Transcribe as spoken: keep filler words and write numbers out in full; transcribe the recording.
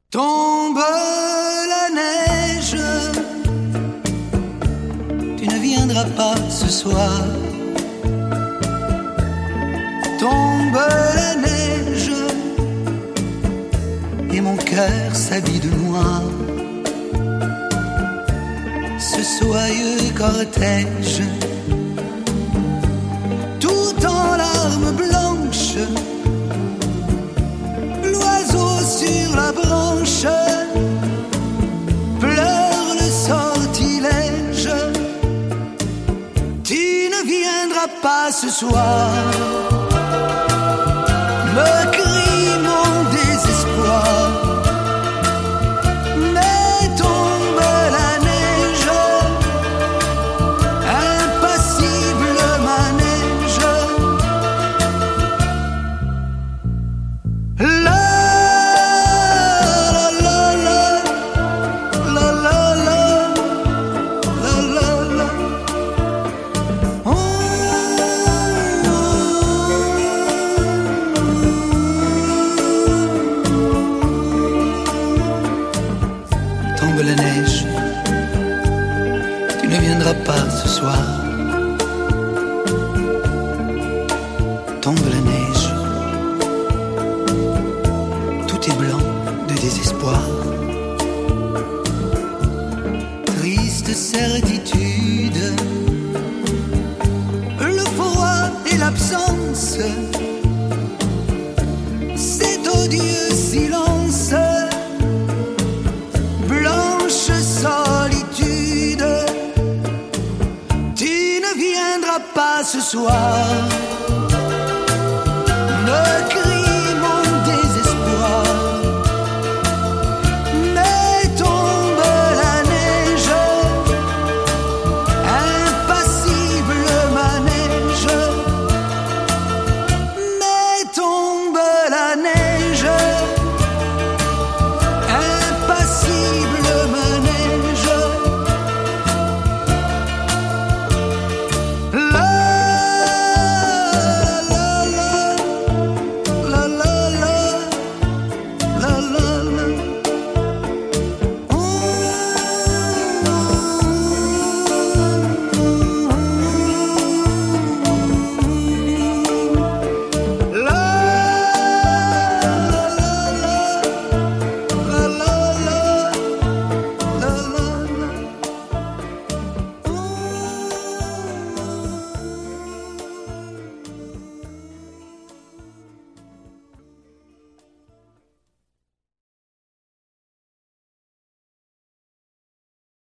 Tombe la neige, tu ne viendras pas ce soir. Tombe la neige, et mon cœur s'habille de noir. Ce soyeux cortège, tout en larmes blanches, l'oiseau sur la branche pleure le sortilège. Tu ne viendras pas ce soir, me crie mon désespoir. Mais tombe la neige, impassible manège. La la la la la la la la la la. Oh. Tombe la neige, tu ne viendras pas ce soir. Tombe la neige, tout est blanc de désespoir. Triste certitude, le froid et l'absence, cet odieux silence. Blanche solitude, tu ne viendras pas ce soir.